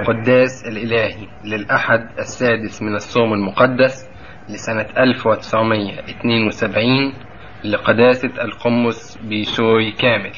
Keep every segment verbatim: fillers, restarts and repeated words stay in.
القداس الإلهي للأحد السادس من الصوم المقدس لسنة ألف وتسعمائة واثنين وسبعين لقداسة القمص بيشوي كامل.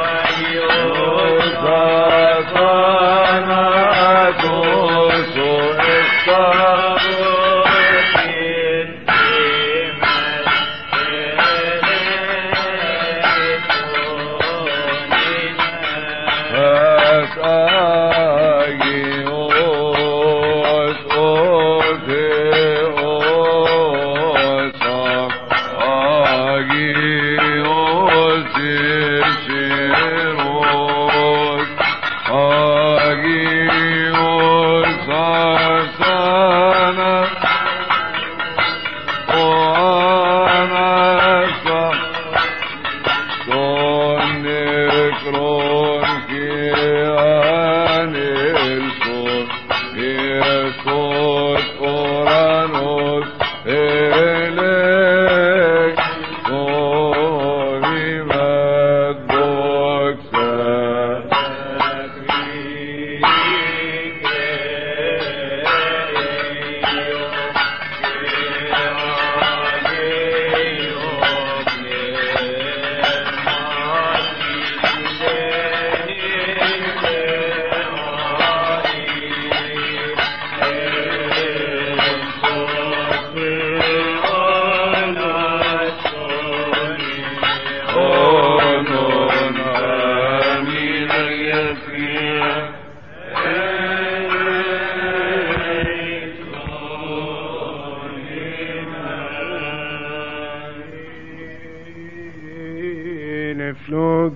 So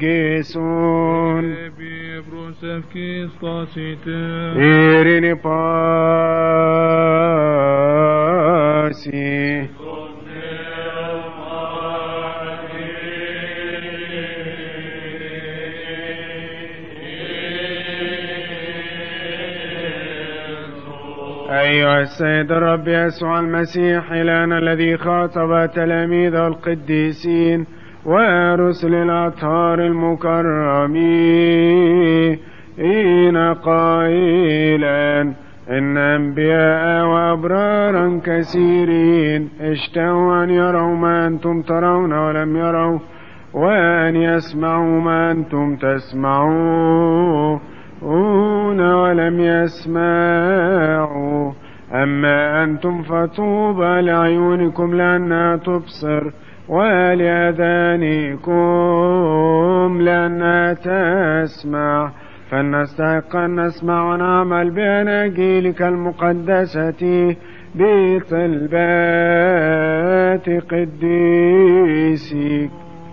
egeson irini pasi أيها السيد الرب يسوع المسيح إلهنا الذي خاطب تلاميذه القديسين ورسل الأطهار المكرمين قائلا إن أنبياء وأبرارا كثيرين اشتهوا أن يروا ما أنتم ترون ولم يروا، وأن يسمعوا ما أنتم تسمعون ولم يسمعوا. أما أنتم فطوبى لعيونكم لأنها تبصر، ولأذانكم لأنها تسمع. فلنستحق أن نسمع ونعمل بأناجيلك المقدسة بطلبات قديسك.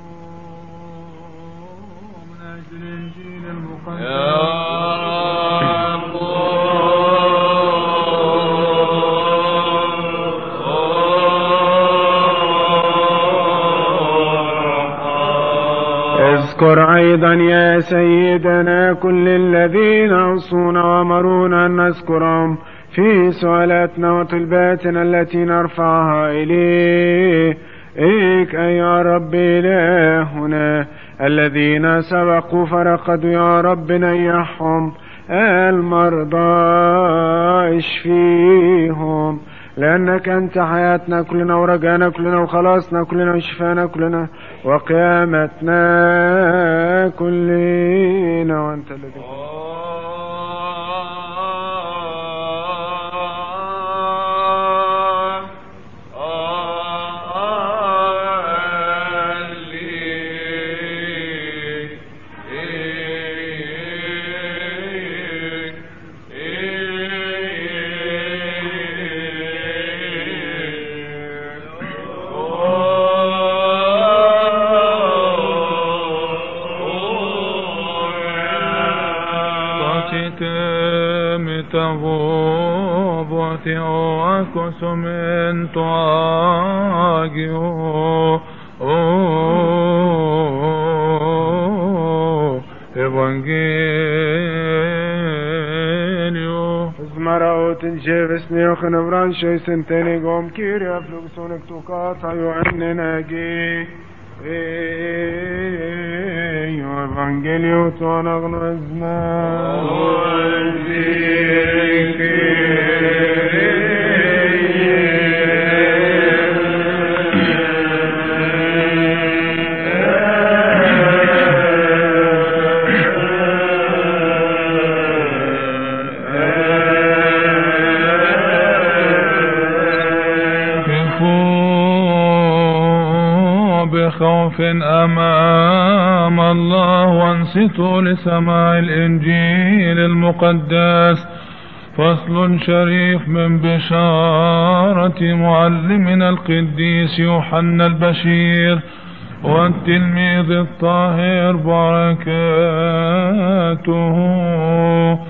اذكر أيضا يا سيدنا كل الذين أوصونا وأمرونا أن نذكرهم في سؤالاتنا وطلباتنا التي نرفعها إليك أيها رب إلهنا. الذين سبقوا فرقدوا يا رب نيحهم، المرضى اشفيهم، لأنك أنت حياتنا كلنا ورجانا كلنا وخلاصنا كلنا وشفانا كلنا وقيامتنا كلنا، وأنت الذي Sumento agio Evangelio Zmaraot in Jevis Neochen of Rancho Sentene Gom Kyria Fluxonic to Kata Yoanenagi Evangelio to Anagnazna خوف أمام الله وانصتوا لسماع الإنجيل المقدس. فصل شريف من بشارة معلمنا القديس يوحنا البشير والتلميذ الطاهر بركاته.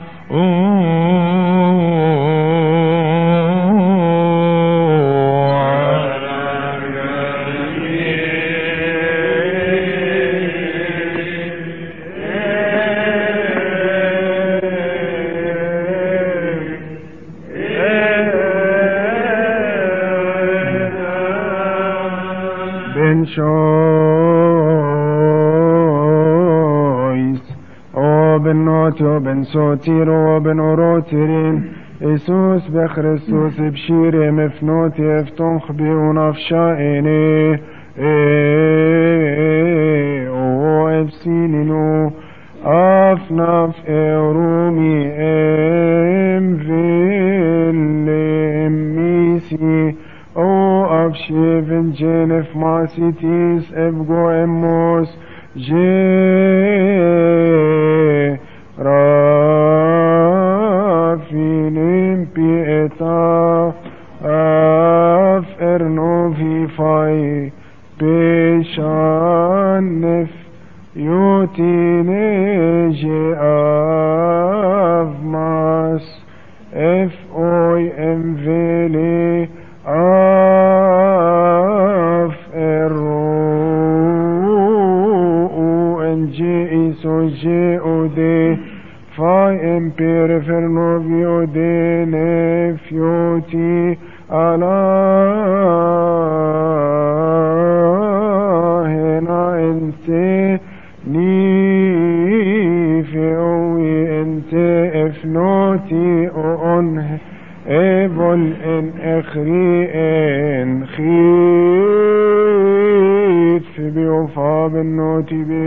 شويس او بنوتي وبن سوتير وبن اوروتيرين إيسوس بخريستوس بشيري مفنوتي افتنخ بيون افشائني او افسينينو افناف ارومي ام فيل اميسي او افشيفن جينف ماسيتيس ابغو اموس جي رافينين بيتا اف ارنوفي فاي بيشان نف يوتي F O M V L Af R O N G I S O G O D Phi M P Refer Novio D Nefyoti Allah Hena Ente Ni Feowi Ente Efnoti On Evol En Ekhri En Khit Fi Biofa Ben Noti Bi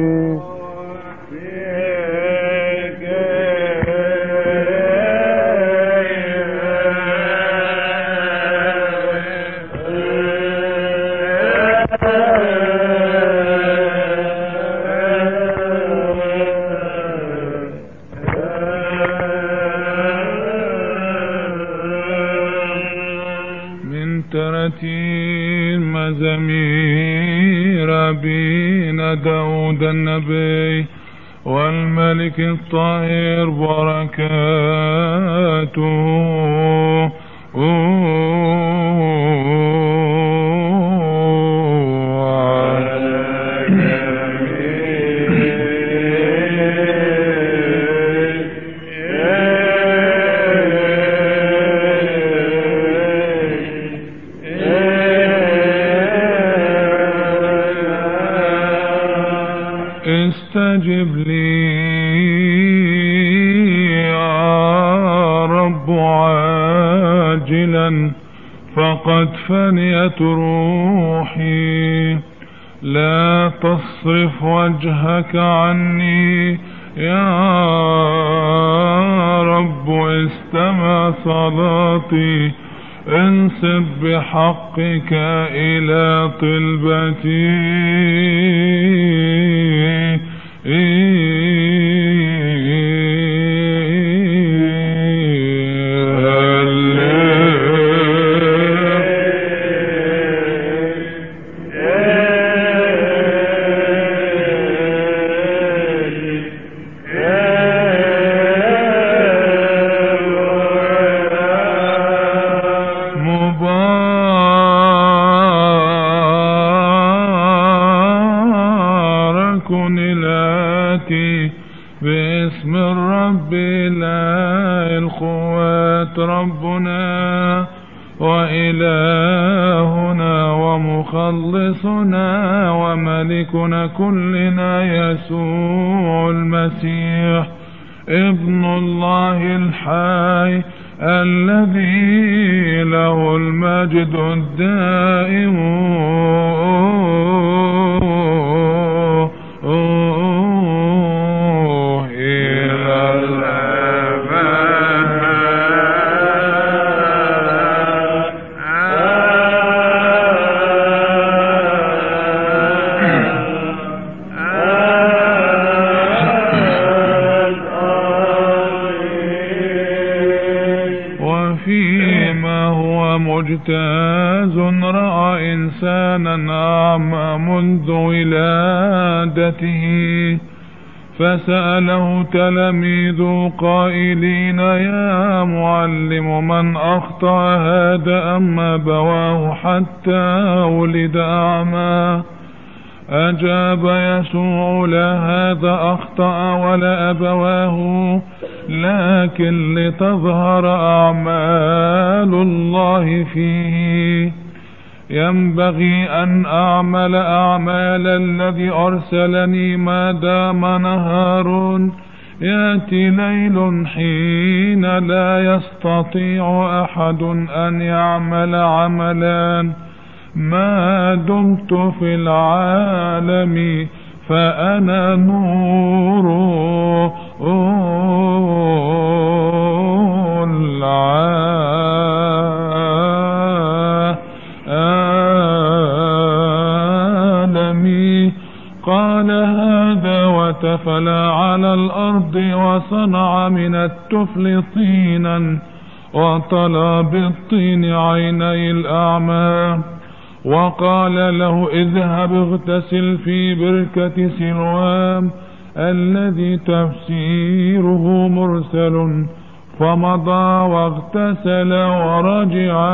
مزامير أبينا داود النبي والملك الطاهر بركاته استجب لي يا رب عاجلا فقد فنيت روحي لا تصرف وجهك عني يا رب استمع صلاتي انصب بحقك إلى طلبتي باسم الرب لا القوات ربنا وإلهنا ومخلصنا وملكنا كلنا يسوع المسيح ابن الله الحي الذي له المجد الدائم مجتاز رأى إنسانا أعمى منذ ولادته فسأله تلاميذه قائلين يا معلم من أخطأ هذا أم أبواه حتى ولد أعمى أجاب يسوع لا هذا أخطأ ولا أبواه لكن لتظهر أعمال الله فيه ينبغي أن أعمل أعمال الذي أرسلني ما دام نهار يأتي ليل حين لا يستطيع أحد أن يعمل عملا ما دمت في العالم فأنا نور العالم قال هذا وتفلى على الأرض وصنع من التفل طينا وطلى بالطين عيني الأعمى وقال له اذهب اغتسل في بركة سلوام الذي تفسيره مرسل فمضى واغتسل ورجع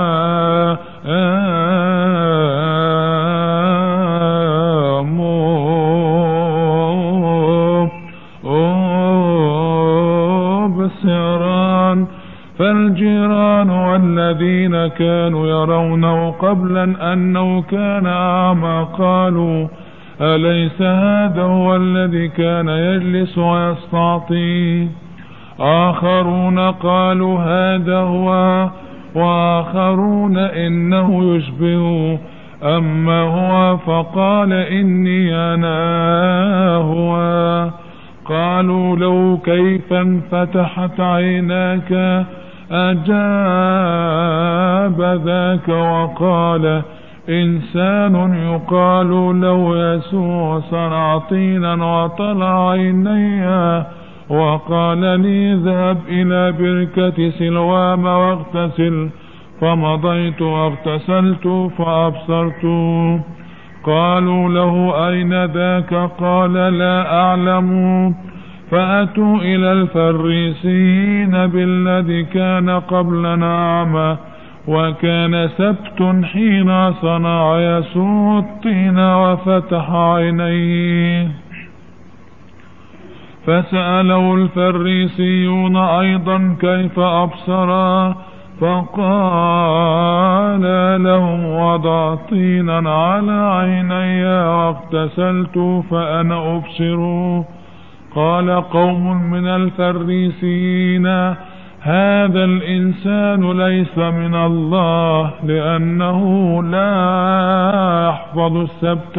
مبصرا. فالجيران والذين كانوا يرونه قبلا أنه كان أعمى قالوا أليس هذا هو الذي كان يجلس ويستعطي؟ آخرون قالوا هذا هو، وآخرون إنه يشبه، أما هو فقال إني أنا هو. قالوا له كيف انفتحت عيناك؟ أجاب ذاك وقال إنسان يقال له يسوع صنع طينا وطلع عيني وقال لي اذهب إلى بركة سلوام واغتسل، فمضيت واغتسلت فأبصرت. قالوا له أين ذاك؟ قال لا أعلم. فأتوا إلى الفريسيين بالذي كان قبلنا أعمى، وكان سبت حين صنع يسوع الطين وفتح عينيه. فسأله الفريسيون أيضا كيف أبصرا؟ فقال لهم وضع طينا على عيني واغتسلت فأنا أبصر. قال قوم من الفريسيين هذا الإنسان ليس من الله لأنه لا يحفظ السبت.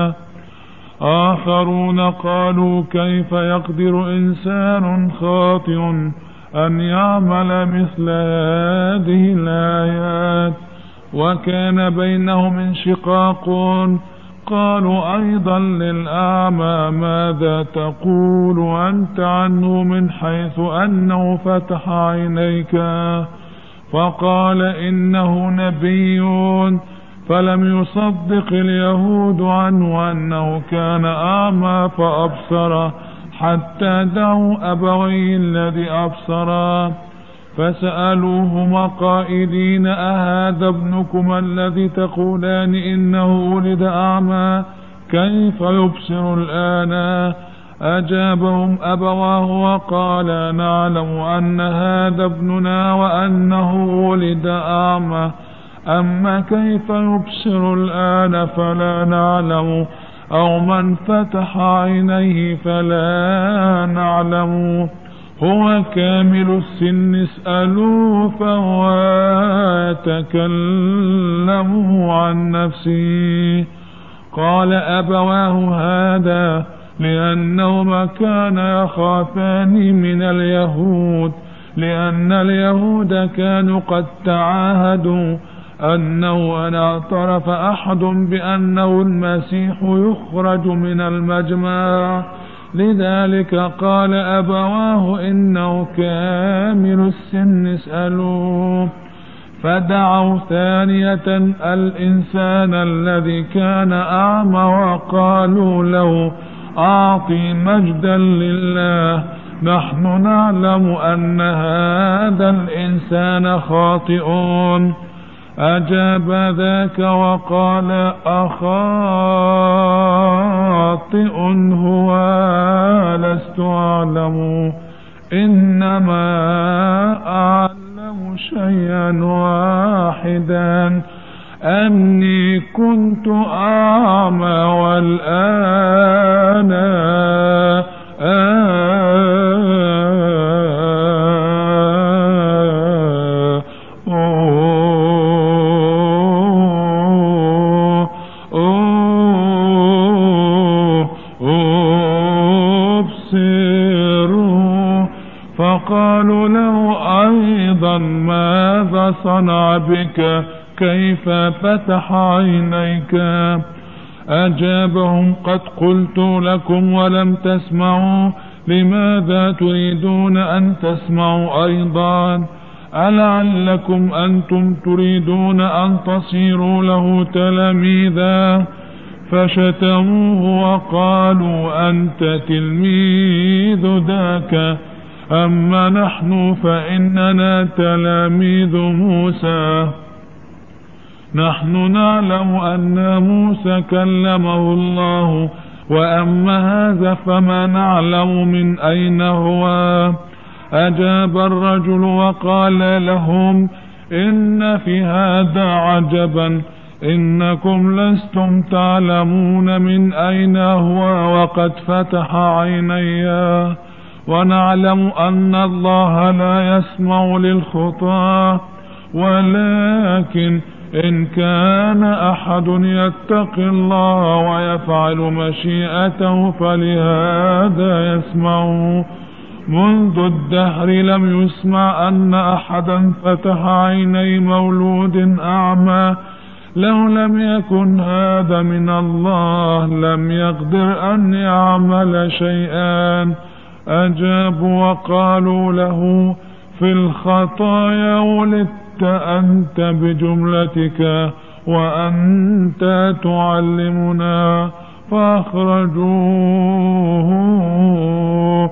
آخرون قالوا كيف يقدر إنسان خاطئ أن يعمل مثل هذه الآيات؟ وكان بينهم انشقاق. قالوا أيضا للأعمى ماذا تقول أنت عنه من حيث أنه فتح عينيك؟ فقال إنه نبي. فلم يصدق اليهود عنه أنه كان أعمى فأبصر حتى دعوا أبويه الذي أبصرا. فسألوهما قائلين أهذا ابنكما الذي تقولان إنه ولد أعمى كيف يبصر الآن؟ أجابهم أبواه وقال نعلم أن هذا ابننا وأنه ولد أعمى، أما كيف يبصر الآن فلا نعلم، أو من فتح عينيه فلا نعلم. هو كامل السن اسألوه فهو يتكلم عن نفسه. قال أبواه هذا لأنهما كانا يخافان من اليهود، لأن اليهود كانوا قد تعاهدوا أنه أن اعترف أحد بأنه المسيح يخرج من المجمع. لذلك قال أبواه إنه كامل السن اسألوه. فدعوا ثانية الإنسان الذي كان أعمى وقالوا له أعطي مجدا لله، نحن نعلم أن هذا الإنسان خاطئ. أجاب ذاك وقال أخاطئ هو لست أعلم، إنما أعلم شيئا واحدا أني كنت أعمى والآن فقالوا له أيضا ماذا صنع بك؟ كيف فتح عينيك؟ أجابهم قد قلت لكم ولم تسمعوا، لماذا تريدون أن تسمعوا أيضا؟ ألعلكم أنتم تريدون أن تصيروا له تلاميذا؟ فشتموه وقالوا أنت تلميذ ذاك، أما نحن فإننا تلاميذ موسى، نحن نعلم أن موسى كلمه الله، وأما هذا فما نعلم من أين هو. أجاب الرجل وقال لهم: إن في هذا عجبا، إنكم لستم تعلمون من أين هو، وقد فتح عيني، ونعلم أن الله لا يسمع للخطاة، ولكن إن كان أحد يتقي الله ويفعل مشيئته فلهذا يسمعه. منذ الدهر لم يسمع أن أحدا فتح عيني مولود أعمى، لو لم يكن هذا من الله لم يقدر أن يعمل شيئا. أجابوا وقالوا له: في الخطايا ولدت أنت بجملتك، وأنت تعلمنا. فأخرجوه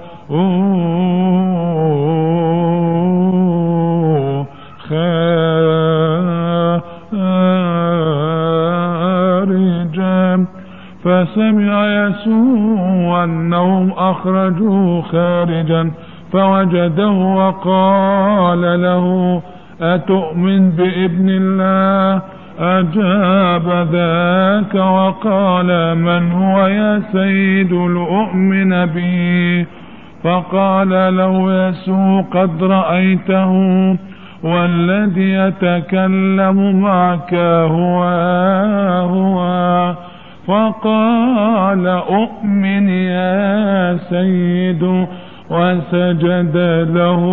خارجا. فسمع يسوع أنهم أخرجوه خارجا، فوجده وقال له: أتؤمن بابن الله؟ أجاب ذاك وقال: من هو يا سيد لأؤمن به؟ فقال له يسوع: قد رأيته، والذي يتكلم معك هو هو. فقال: أؤمن يا سيد، وسجد له.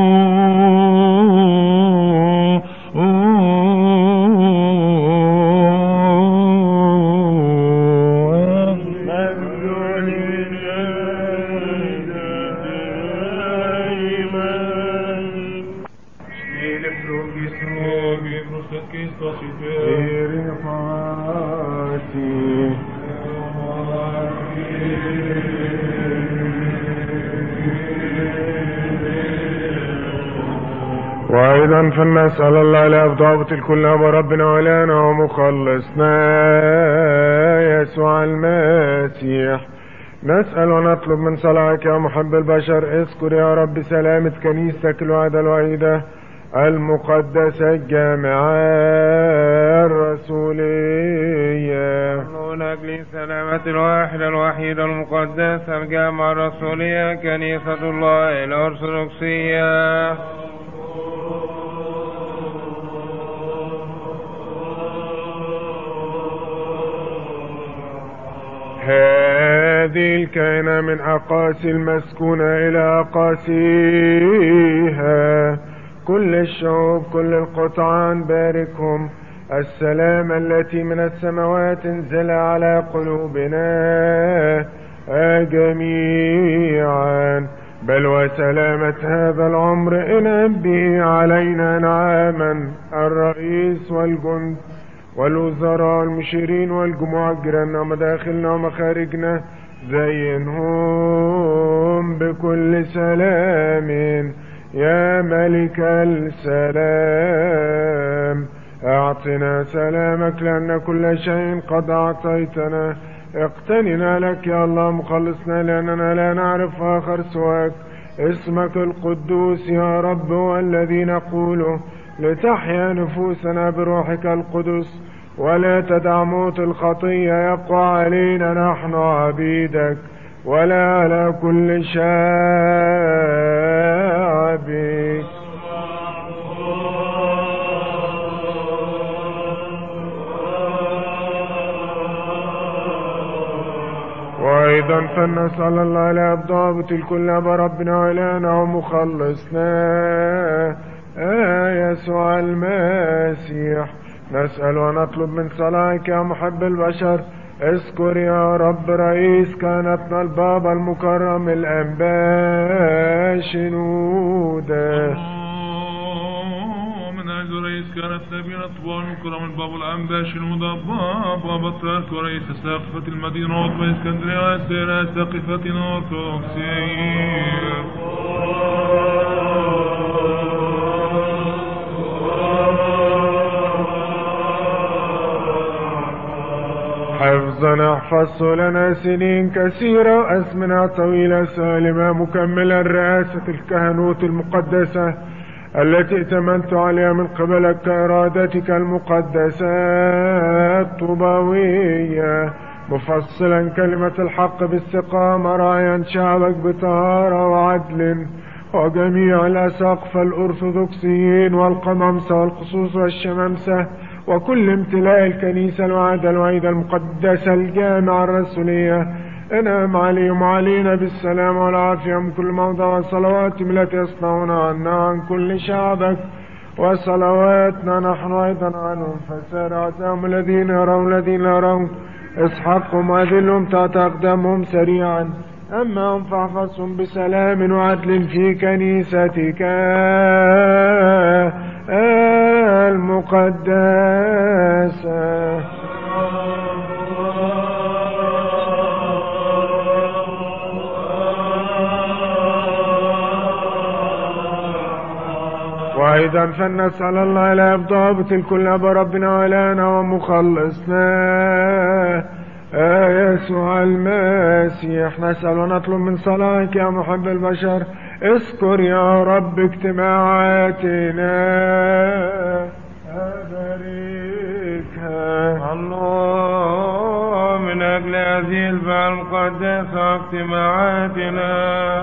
وأيضا فلنسأل الله لأفضابة الكل وربنا ولانا ومخلصنا يسوع المسيح. نسأل ونطلب من صلاحك يا محب البشر، اذكر يا رب سلامة كنيستك الوحيدة الوحيدة المقدسة الجامعة الرسولية، من أجل سلامة الواحدة الوحيدة المقدسة الجامعة الرسولية كنيسة الله الأرثوذكسية. هذه الكائنة من أقاصي المسكونة إلى أقاصيها، كل الشعوب كل القطعان باركهم. السلام التي من السماوات انزل على قلوبنا جميعا، بل وسلامة هذا العمر إن به علينا نعاما الرئيس والجند والوزراء والمشيرين والجموع الجيران ومداخلنا ومخارجنا، زينهم بكل سلام يا ملك السلام. اعطنا سلامك لأن كل شيء قد أعطيتنا. اقتننا لك يا الله مخلصنا، لأننا لا نعرف آخر سواك. اسمك القدوس يا رب هو الذي نقوله، لتحيا نفوسنا بروحك القدس، ولا تدع موت الخطية يقع علينا نحن عبيدك، ولا على كل شعبك. وأيضا فلنسأل الله لأفضابة الكل بربنا وإلهنا ومخلصنا يسوع المسيح. نسأل ونطلب من صلاحك يا محب البشر، اذكر يا رب رئيس كهنتنا البابا المكرم الأنبا شنودة. من أجل رئيس كهنتنا بينا طبعا المكرم البابا الأنبا شنودة، بابا بطريرك ورئيس ساقفة المدينة وطبع اسكندرية وسيرة ساقفتنا أرثوذكسية. حفظنا احفظه لنا سنين كثيرة وأزمنة طويلة سالمة مكملة رئاسة الكهنوت المقدسة التي ائتمنت عليها من قبلك كإرادتك المقدسة الطوباوية، مفصلا كلمة الحق باستقامة، راعيا شعبك بطهارة وعدل، وجميع الأساقفة الأرثوذكسيين والقمامسة والخصوص والشمامسة وكل امتلاء الكنيسة الوعدة الوعيدة المقدسة الجامعة الرسولية، انعم عليهم وعلينا بالسلام والعافية من كل موضع، وصلواتهم التي يصنعون عنا عن كل شعبك، وصلواتنا نحن أيضا عنهم، فسار عزام الذين يرون الذين لا يرون، اسحقهم وأذلهم تحت أقدامهم سريعا، أما هم فاحفظهم بسلام وعدل في كنيستك المقدسة. وأيضا فلنسأل الله لا يبدأ بتلك أبا ربنا ولانا ومخلصنا يسوع المسيح، نسأل ونطلب من صلاحك يا محب البشر، اذكر يا رب اجتماعاتنا أباركها. الله من أجل هذه البعثة المقدسة اجتماعاتنا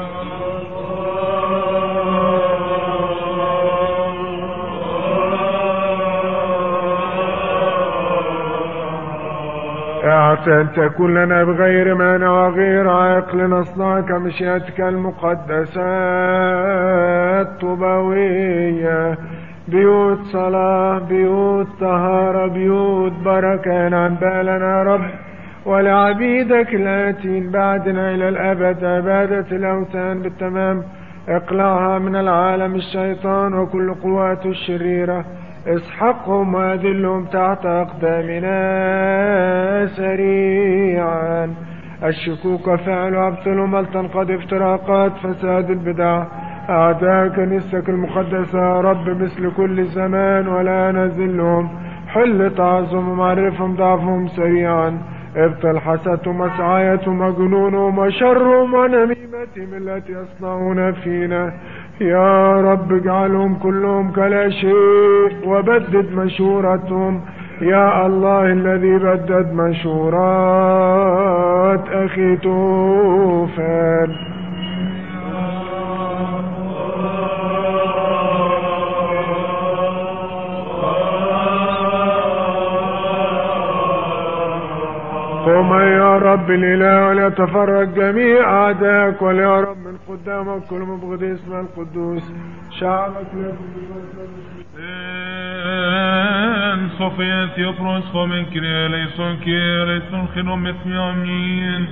أعطى تكون لنا بغير مانع وغير عائق لنصنعك مشيئتك المقدسة الطوباوية، بيوت صلاة، بيوت طهارة، بيوت بركة، نعم بالنا يا رب ولعبيدك الآتين بعدنا إلى الأبد عبادة الأوثان بالتمام، اقلعها من العالم الشيطان وكل قواته الشريرة، اسحقهم وأذلهم تحت أقدامنا سريعا، الشكوك فعل وابطلهم ولتنقضي افتراقات فساد البدع، أعداء كنيستك المقدسة يا رب مثل كل زمان ولا نزلهم، حل تعظم ومعرفهم ضعفهم سريعا، ابطل حسدهم وسعايتهم وجنونهم وشرهم ونميمتهم التي يصنعون فينا، يا رب اجعلهم كلهم كلا شيء وبدد مشورتهم، يا الله الذي بدد مشورات أخي توفان. قم يا رب الإله وليتفرج جميع أعدائك، وليهرب من قدامك كل مبغض اسم القدوس، شعبك En Sofia Theopros Homen Kyrie eleison Kyrie eleison Chinom et Amin.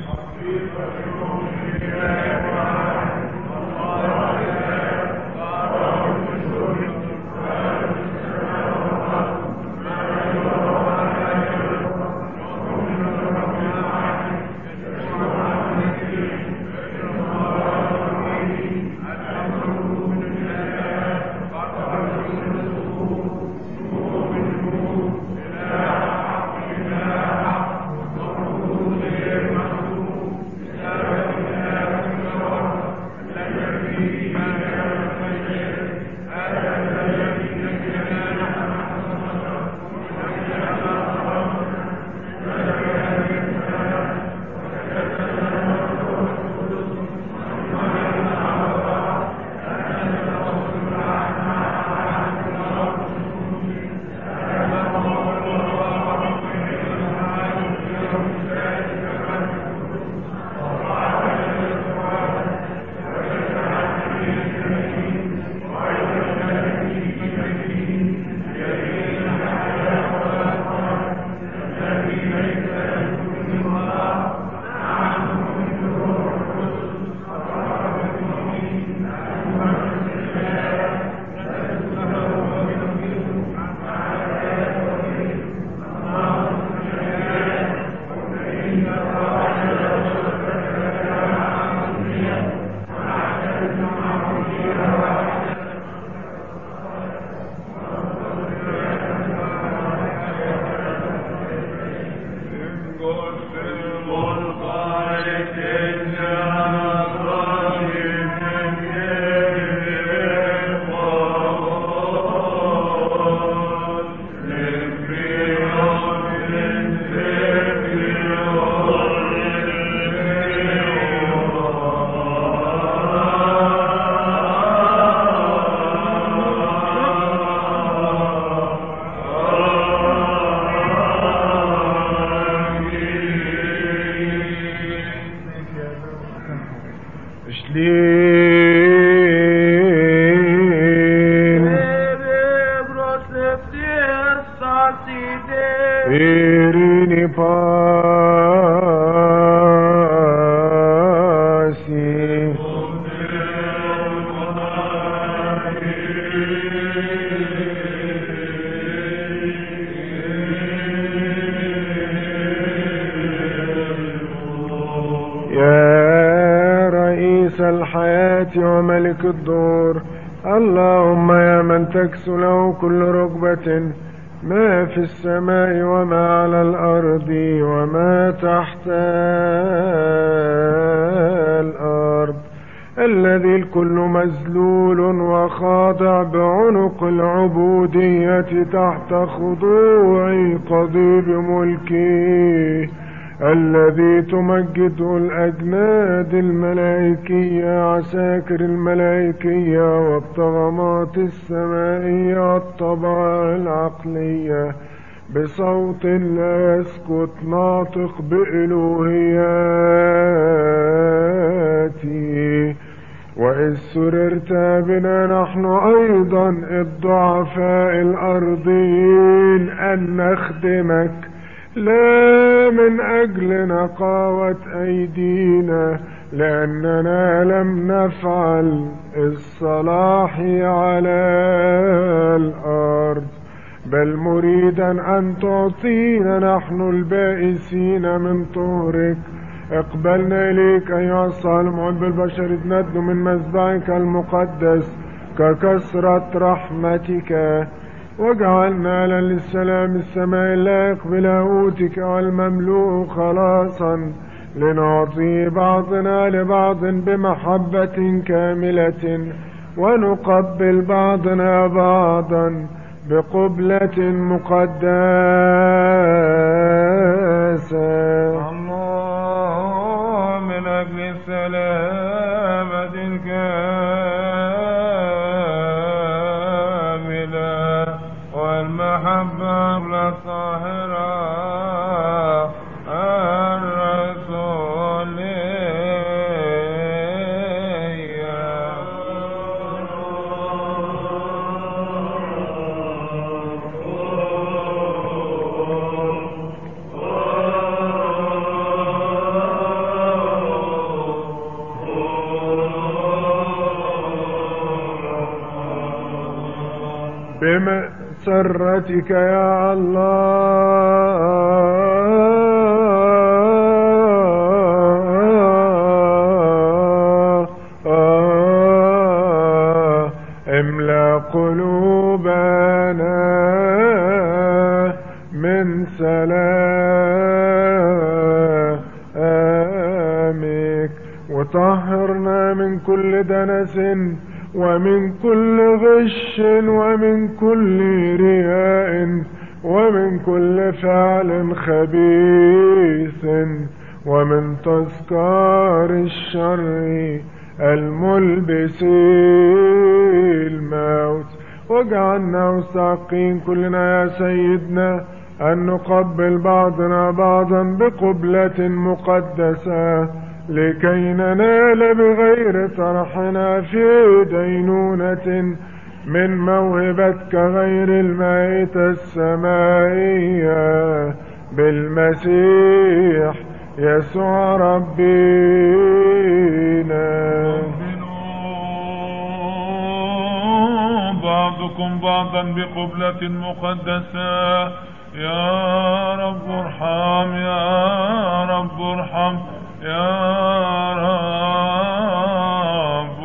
Irini pasi يا رئيس الحياة وملك الدور، اللهم يا من تكسو له كل ركبة ما في السماء وما على الأرض وما تحت الأرض، الذي الكل مذلول وخاضع بعنق العبودية تحت خضوع قضيب ملكه، الذي تمجده الأجناد الملائكية عساكر الملائكية والطغمات السمائية والطبائع العقلية بصوت لا يسكت ناطق بإلوهياته. وإذ سررت بنا نحن أيضا الضعفاء الأرضيين أن نخدمك، لا من أجل نقاوة أيدينا لأننا لم نفعل الصلاح على الأرض، بل مريدا أن تعطينا نحن البائسين من طهرك. اقبلنا إليك أيها الصالح محب البشر إذ ندنو من مذبحك المقدس ككثرة رحمتك، واجعلنا للسلام السماء اللائق بلاهوتك والمملوء خلاصا، لنعطي بعضنا لبعض بمحبة كاملة، ونقبل بعضنا بعضا بقبلة مقدسة. الله من أجل السلامة الكاملة والمحبة الطاهرة بمسرتك يا الله املأ قلوبنا من سلامك، وطهرنا من كل دنس ومن كل غش ومن كل رياء ومن كل فعل خبيث ومن تذكار الشر الملبس الموت. واجعلنا مستحقين كلنا يا سيدنا أن نقبل بعضنا بعضا بقبلة مقدسة، لكي ننال بغير طرحنا في دينونة من موهبتك غير المائتة السمائية بالمسيح يسوع ربنا. بعضكم بعضا بقبلة مقدسة. يا رب ارحم يا رب ارحم يا رب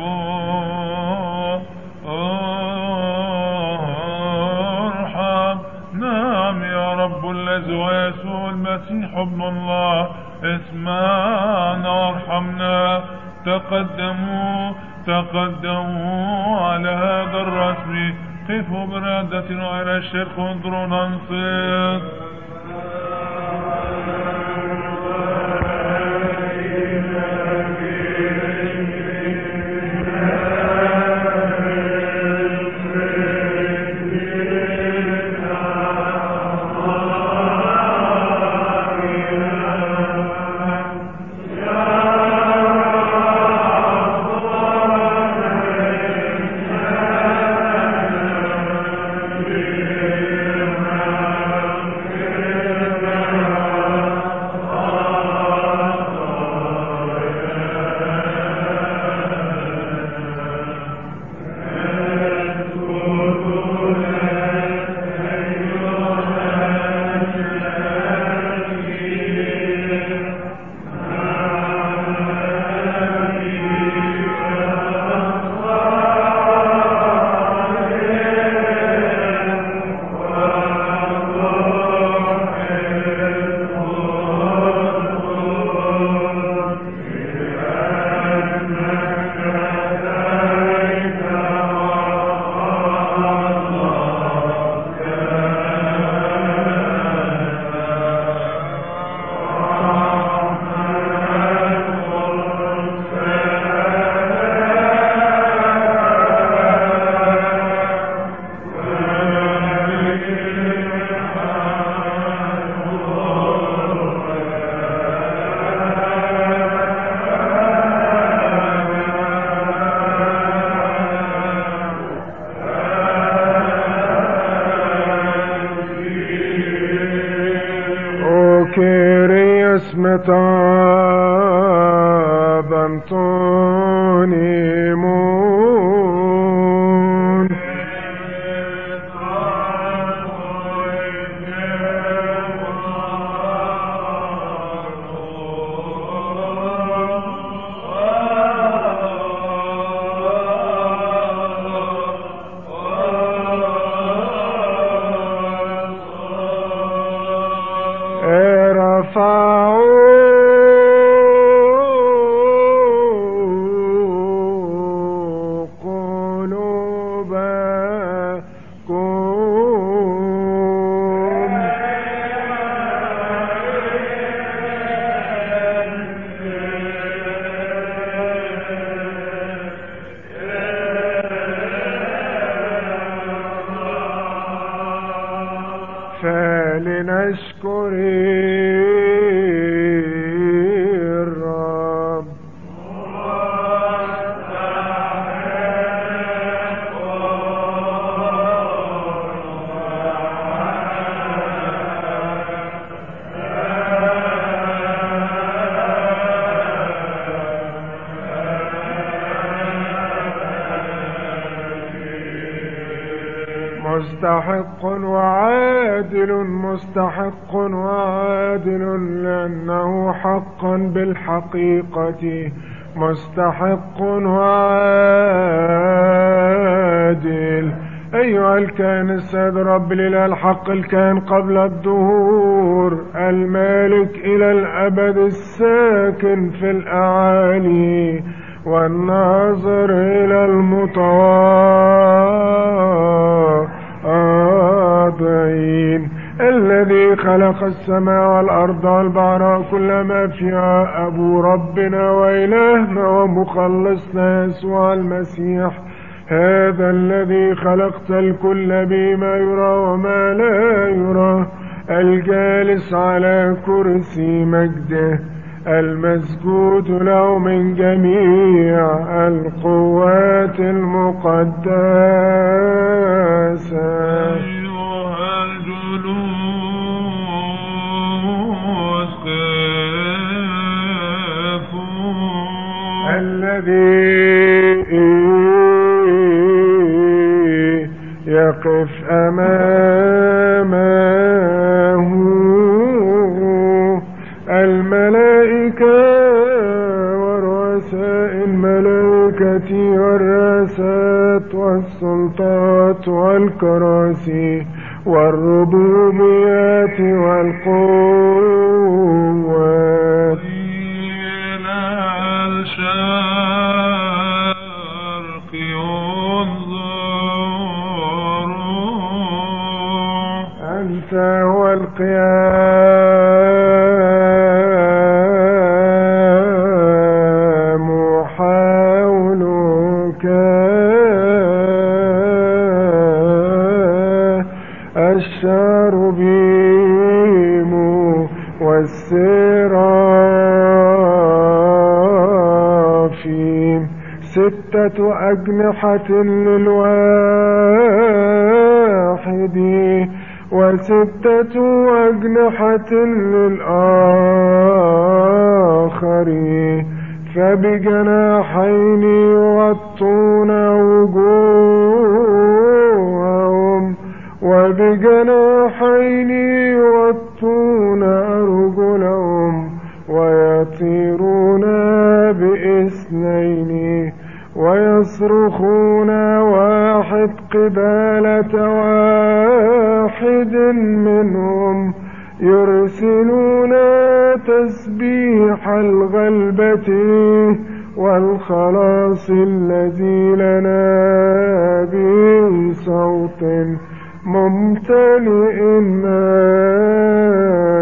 ارحم. نعم يا رب الذي هو يسوع المسيح ابن الله، اسمعنا وارحمنا. تقدموا تقدموا على هذا الرسم، قفوا برادة وإلى الشرق انظروا ننصت. Amen. تاب أنطونيمون ارفعوا قلوبكم فلنشكر الرب. مستحق وعادل مستحق وعادل لأنه حقا بالحقيقة مستحق وعادل. أيها الكائن السيد رب الإله الحق الكائن قبل الدهور المالك إلى الأبد الساكن في الأعالي والناظر إلى المتواضعين الذي خلق السماء والأرض والبحر كل ما فيها أبو ربنا وإلهنا ومخلصنا يسوع المسيح هذا الذي خلقت الكل بما يرى وما لا يرى الجالس على كرسي مجده المسجود له من جميع القوات المقدسة. أيها الجلوس كافون الذي يقف أمامه الملائكة ورؤساء الملائكة والرئاسات والسلطات والكراسي والربوبيات والقوات إلى الشرق ينظرون أنت هو القيام الشاربيم والسرافيم ستة أجنحة للواحد وستة أجنحة للآخر فبجناحين يغطون وجوههم وبجناحين يغطون أرجلهم ويطيرون بإثنين ويصرخون واحد قبالة واحد منهم يرسلون تسبيح الغلبة والخلاص الذي لنا به. صوت ممتلئ النار